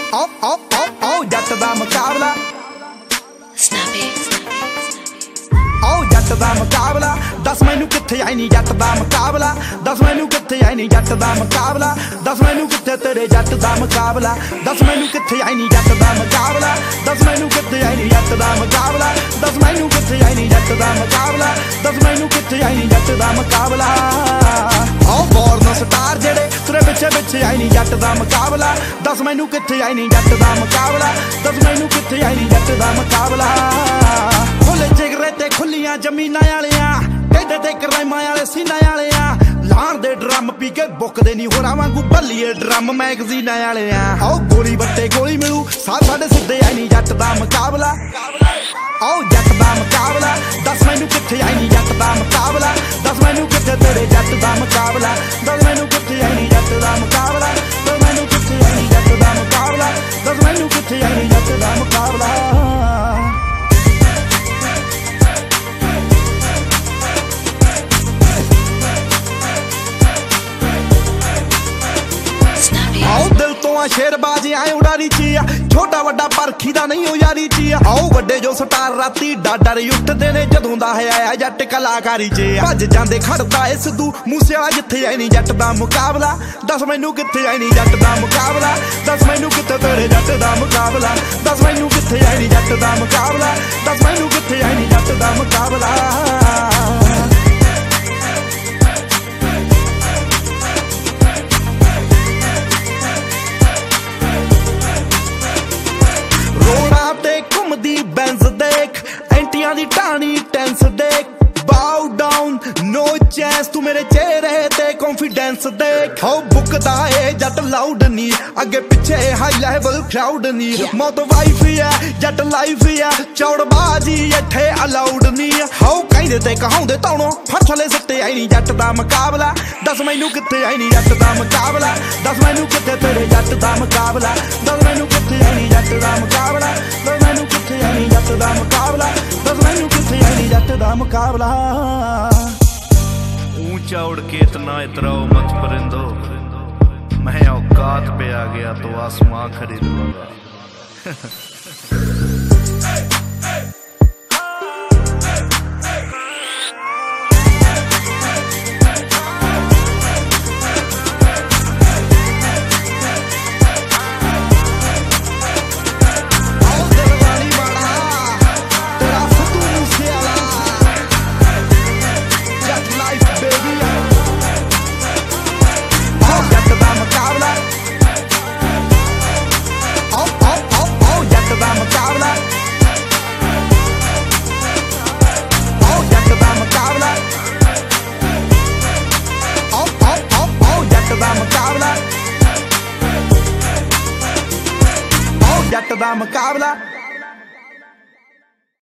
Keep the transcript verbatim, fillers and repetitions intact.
ओ ओ ओ ओ जट दा मुकाबला ओ जट दा मुकाबला दस मैनू कित्थे आई नी जट दा मुकाबला दस मैनू कित्थे आई नी जट दा मुकाबला दस मैनू कित्थे तेरे जट दा मुकाबला दस मैनू कित्थे आई नी जट दा मुकाबला दस मैनू कित्थे आई नी जट दा मुकाबला दस मैनू कित्थे आई नी जट दा मुकाबला दस मैनू कित्थे आई नी जट दा मुकाबला ओ बॉर्न स्टार जेड़े तेरे पिछे पिछे आई नी जट दा मुकाबला दस मैनू कित्थे आई नी जट दा मुकाबला दस मैनू कित्थे आई नी जट दा मुकाबला खुले जिगरे ते खुलियां जमीनां वालियां टेढ़े ते कराइमां वाले सीनां वालियां लाण दे ड्रम पी के बुकदे नी होरां वांगू भल्लीए ड्रम मैगजीनां वालियां ओ गोली बट्टे गोली मिलू साथ साडे सिद्धे आई नी जट दा मुकाबला ओ जट दा मुकाबला दस मैनू कित्थे आई नी जट दा मुकाबला दस मैनू कित्थे तेरे जट दा मुकाबला दस मैनू कित्थे आई नी जट दा मुकाबला दस मैनू कित्थे आई नी जट दा मुकाबला दस मैनू कित्थे आई नी जट दा मुकाबला आओ दिल तो आ शेरबाजी आए उड़ारी चिया छोटा वड्डा परखी दा नहीं हो यारी चिया आओ वड्डे जो स्टार राती डाडर उठदे ने जदों दा है आया जट कलाकारी च भज जांदे खड़दा ए सिद्धू मूसे वाला जिथे आई नी जट दा मुकाबला दस मैनू कित्थे आई नी जट दा मुकाबला दस मैनू कित्थे तेरे जट दा मुकाबला दस मैनू कित्थे आई नी जट दा मुकाबला दस मैनू कित्थे आई नी जट दा मुकाबला घुमदी बेंज देख एंटियां दी टाणी टेंस देख बाउ डाउन नो चांस तू मेरे चेहरे ते कॉन्फिडेंस देख हो बुकदा ए जट लाउड नी अगे पीछे हाई लेवल क्राउड नी मौत वाइफ है जट लाइफ है चौड़बाजी इथे अलाउड नी हो कहंदे ते कहाउंदे तौणों फड़ थले सट्टे आई नी जट दा मुकाबला दस मैनू कित्थे आई नी जट दा मुकाबला दस मैनू कित्थे तेरे जट दा मुकाबला दस मैनू कित्थे आई नी जट दा मुकाबला दस मैनू कित्थे आई नी जट दा मुकाबला दस मैनू कित्थे आई नी जट दा मुकाबला ऊंचा उड़ के इतना इतराओ मत परिंदो मैं औकात पे आ गया तो आसमां खरीद लूंगा जट दा मुकाबला।